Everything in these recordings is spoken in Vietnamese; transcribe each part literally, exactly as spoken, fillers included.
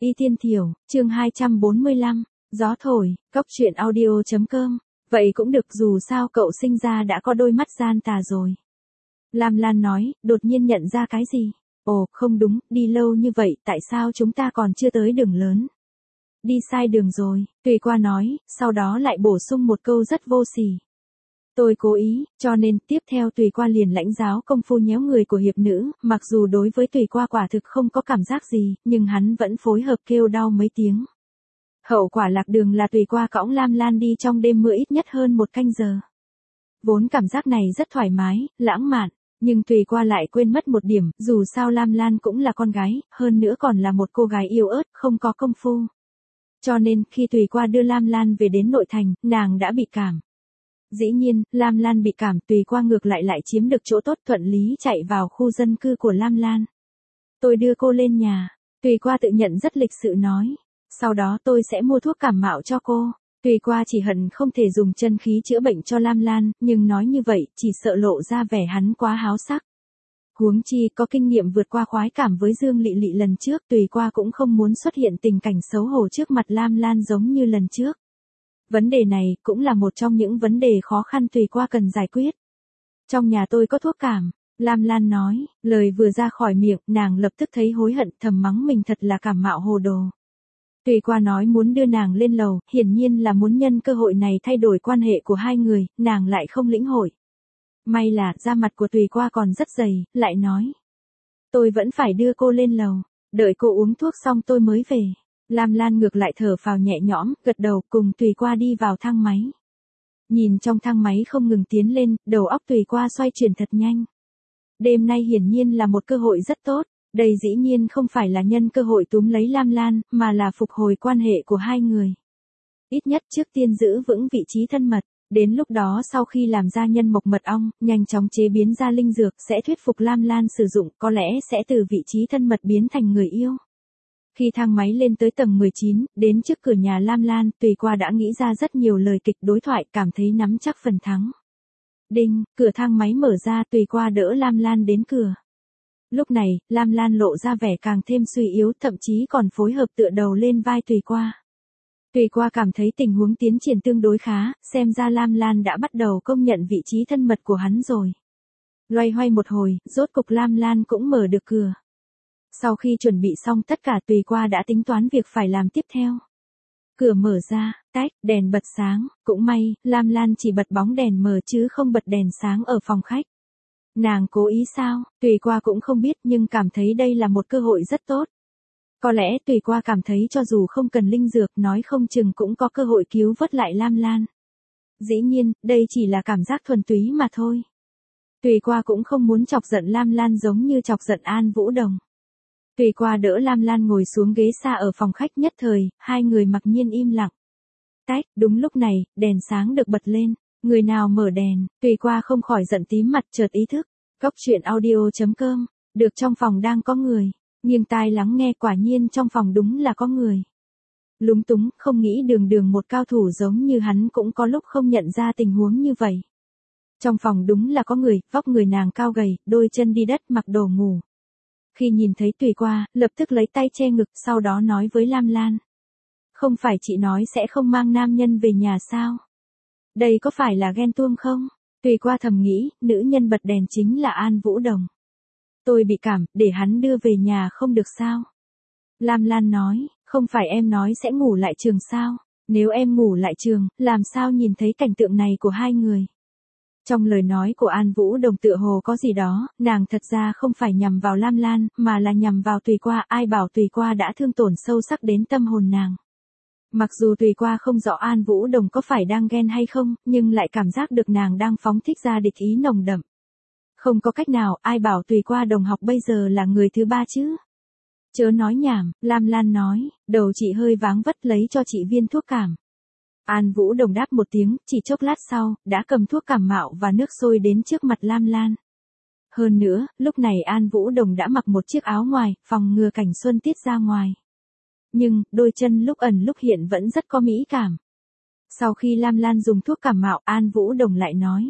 Y Tiên Thiểu, chương hai trăm bốn mươi lăm, gió thổi, cốc truyện audio chấm com. Vậy cũng được, dù sao cậu sinh ra đã có đôi mắt gian tà rồi. Lam Lan nói, đột nhiên nhận ra cái gì? Ồ, không đúng, đi lâu như vậy, tại sao chúng ta còn chưa tới đường lớn? Đi sai đường rồi, Tùy Qua nói, sau đó lại bổ sung một câu rất vô sỉ. Tôi cố ý, cho nên tiếp theo Tùy Qua liền lãnh giáo công phu nhéo người của hiệp nữ, mặc dù đối với Tùy Qua quả thực không có cảm giác gì, nhưng hắn vẫn phối hợp kêu đau mấy tiếng. Hậu quả lạc đường là Tùy Qua cõng Lam Lan đi trong đêm mưa ít nhất hơn một canh giờ. Vốn cảm giác này rất thoải mái, lãng mạn, nhưng Tùy Qua lại quên mất một điểm, dù sao Lam Lan cũng là con gái, hơn nữa còn là một cô gái yếu ớt, không có công phu. Cho nên, khi Tùy Qua đưa Lam Lan về đến nội thành, nàng đã bị cảm. Dĩ nhiên, Lam Lan bị cảm, Tùy Qua ngược lại lại chiếm được chỗ tốt, thuận lý chạy vào khu dân cư của Lam Lan. Tôi đưa cô lên nhà, Tùy Qua tự nhận rất lịch sự nói. Sau đó tôi sẽ mua thuốc cảm mạo cho cô. Tùy Qua chỉ hận không thể dùng chân khí chữa bệnh cho Lam Lan, nhưng nói như vậy, chỉ sợ lộ ra vẻ hắn quá háo sắc. Huống chi có kinh nghiệm vượt qua khoái cảm với Dương Lị Lị lần trước, Tùy Qua cũng không muốn xuất hiện tình cảnh xấu hổ trước mặt Lam Lan giống như lần trước. Vấn đề này cũng là một trong những vấn đề khó khăn Tùy Qua cần giải quyết. Trong nhà tôi có thuốc cảm, Lam Lan nói, lời vừa ra khỏi miệng, nàng lập tức thấy hối hận, thầm mắng mình thật là cảm mạo hồ đồ. Tùy Qua nói muốn đưa nàng lên lầu, hiển nhiên là muốn nhân cơ hội này thay đổi quan hệ của hai người, nàng lại không lĩnh hội. May là da mặt của Tùy Qua còn rất dày, lại nói. Tôi vẫn phải đưa cô lên lầu, đợi cô uống thuốc xong tôi mới về. Lam Lan ngược lại thở phào nhẹ nhõm, gật đầu cùng Tùy Qua đi vào thang máy. Nhìn trong thang máy không ngừng tiến lên, đầu óc Tùy Qua xoay chuyển thật nhanh. Đêm nay hiển nhiên là một cơ hội rất tốt. Đây dĩ nhiên không phải là nhân cơ hội túm lấy Lam Lan, mà là phục hồi quan hệ của hai người. Ít nhất trước tiên giữ vững vị trí thân mật, đến lúc đó sau khi làm ra nhân mộc mật ong, nhanh chóng chế biến ra linh dược sẽ thuyết phục Lam Lan sử dụng, có lẽ sẽ từ vị trí thân mật biến thành người yêu. Khi thang máy lên tới tầng mười chín, đến trước cửa nhà Lam Lan, Tùy Qua đã nghĩ ra rất nhiều lời kịch đối thoại, cảm thấy nắm chắc phần thắng. Đinh, cửa thang máy mở ra, Tùy Qua đỡ Lam Lan đến cửa. Lúc này, Lam Lan lộ ra vẻ càng thêm suy yếu, thậm chí còn phối hợp tựa đầu lên vai Tùy Qua. Tùy Qua cảm thấy tình huống tiến triển tương đối khá, xem ra Lam Lan đã bắt đầu công nhận vị trí thân mật của hắn rồi. Loay hoay một hồi, rốt cục Lam Lan cũng mở được cửa. Sau khi chuẩn bị xong tất cả, Tùy Qua đã tính toán việc phải làm tiếp theo. Cửa mở ra, tách, đèn bật sáng, cũng may, Lam Lan chỉ bật bóng đèn mờ chứ không bật đèn sáng ở phòng khách. Nàng cố ý sao, Tùy Qua cũng không biết, nhưng cảm thấy đây là một cơ hội rất tốt. Có lẽ Tùy Qua cảm thấy cho dù không cần linh dược, nói không chừng cũng có cơ hội cứu vớt lại Lam Lan. Dĩ nhiên, đây chỉ là cảm giác thuần túy mà thôi. Tùy Qua cũng không muốn chọc giận Lam Lan giống như chọc giận An Vũ Đồng. Tùy Qua đỡ Lam Lan ngồi xuống ghế xa ở phòng khách, nhất thời, hai người mặc nhiên im lặng. Tách, đúng lúc này, đèn sáng được bật lên. Người nào mở đèn, Tùy Qua không khỏi giận tím mặt, chợt ý thức. Cốc truyện audio chấm com, được trong phòng đang có người. Nghiêng tai lắng nghe, quả nhiên trong phòng đúng là có người. Lúng túng, không nghĩ đường đường một cao thủ giống như hắn cũng có lúc không nhận ra tình huống như vậy. Trong phòng đúng là có người, vóc người nàng cao gầy, đôi chân đi đất, mặc đồ ngủ. Khi nhìn thấy Tùy Qua, lập tức lấy tay che ngực, sau đó nói với Lam Lan. Không phải chị nói sẽ không mang nam nhân về nhà sao? Đây có phải là ghen tuông không? Tùy Qua thầm nghĩ, nữ nhân bật đèn chính là An Vũ Đồng. Tôi bị cảm, để hắn đưa về nhà không được sao? Lam Lan nói, không phải em nói sẽ ngủ lại trường sao? Nếu em ngủ lại trường, làm sao nhìn thấy cảnh tượng này của hai người? Trong lời nói của An Vũ Đồng tựa hồ có gì đó, nàng thật ra không phải nhằm vào Lam Lan, mà là nhằm vào Tùy Qua, ai bảo Tùy Qua đã thương tổn sâu sắc đến tâm hồn nàng. Mặc dù Tùy Qua không rõ An Vũ Đồng có phải đang ghen hay không, nhưng lại cảm giác được nàng đang phóng thích ra địch ý nồng đậm. Không có cách nào, ai bảo Tùy Qua đồng học bây giờ là người thứ ba chứ? Chớ nói nhảm, Lam Lan nói, đầu chị hơi váng vất, lấy cho chị viên thuốc cảm. An Vũ Đồng đáp một tiếng, chỉ chốc lát sau, đã cầm thuốc cảm mạo và nước sôi đến trước mặt Lam Lan. Hơn nữa, lúc này An Vũ Đồng đã mặc một chiếc áo ngoài, phòng ngừa cảnh xuân tiết ra ngoài. Nhưng, đôi chân lúc ẩn lúc hiện vẫn rất có mỹ cảm. Sau khi Lam Lan dùng thuốc cảm mạo, An Vũ Đồng lại nói.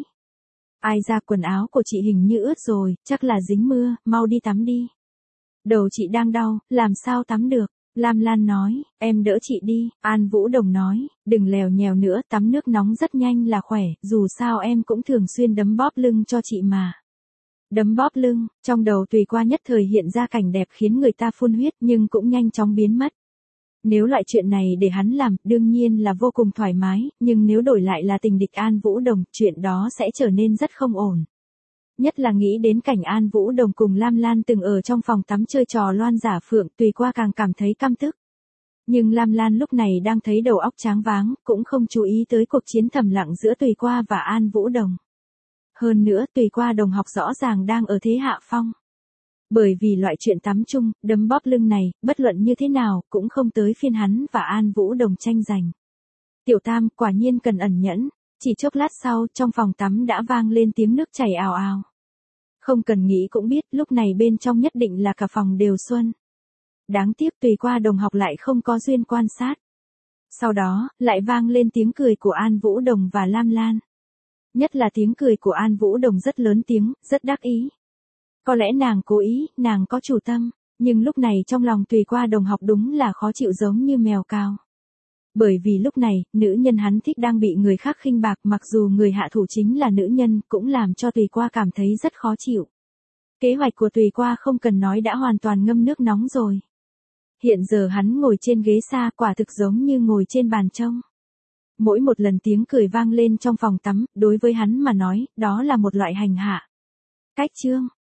Ai ra, quần áo của chị hình như ướt rồi, chắc là dính mưa, mau đi tắm đi. Đầu chị đang đau, làm sao tắm được? Lam Lan nói, em đỡ chị đi. An Vũ Đồng nói, đừng lèo nhèo nữa, tắm nước nóng rất nhanh là khỏe, dù sao em cũng thường xuyên đấm bóp lưng cho chị mà. Đấm bóp lưng, trong đầu Tùy Qua nhất thời hiện ra cảnh đẹp khiến người ta phun huyết nhưng cũng nhanh chóng biến mất. Nếu loại chuyện này để hắn làm, đương nhiên là vô cùng thoải mái, nhưng nếu đổi lại là tình địch An Vũ Đồng, chuyện đó sẽ trở nên rất không ổn. Nhất là nghĩ đến cảnh An Vũ Đồng cùng Lam Lan từng ở trong phòng tắm chơi trò loan giả phượng, Tùy Qua càng cảm thấy căm tức. Nhưng Lam Lan lúc này đang thấy đầu óc choáng váng, cũng không chú ý tới cuộc chiến thầm lặng giữa Tùy Qua và An Vũ Đồng. Hơn nữa, Tùy Qua đồng học rõ ràng đang ở thế hạ phong. Bởi vì loại chuyện tắm chung, đấm bóp lưng này, bất luận như thế nào, cũng không tới phiên hắn và An Vũ Đồng tranh giành. Tiểu Tam quả nhiên cần ẩn nhẫn, chỉ chốc lát sau, trong phòng tắm đã vang lên tiếng nước chảy ào ào. Không cần nghĩ cũng biết, lúc này bên trong nhất định là cả phòng đều xuân. Đáng tiếc Tùy Qua đồng học lại không có duyên quan sát. Sau đó, lại vang lên tiếng cười của An Vũ Đồng và Lam Lan. Nhất là tiếng cười của An Vũ Đồng rất lớn tiếng, rất đắc ý. Có lẽ nàng cố ý, nàng có chủ tâm, nhưng lúc này trong lòng Tùy Qua đồng học đúng là khó chịu giống như mèo cào. Bởi vì lúc này, nữ nhân hắn thích đang bị người khác khinh bạc, mặc dù người hạ thủ chính là nữ nhân, cũng làm cho Tùy Qua cảm thấy rất khó chịu. Kế hoạch của Tùy Qua không cần nói đã hoàn toàn ngâm nước nóng rồi. Hiện giờ hắn ngồi trên ghế xa, quả thực giống như ngồi trên bàn trông. Mỗi một lần tiếng cười vang lên trong phòng tắm, đối với hắn mà nói, đó là một loại hành hạ. Cách chương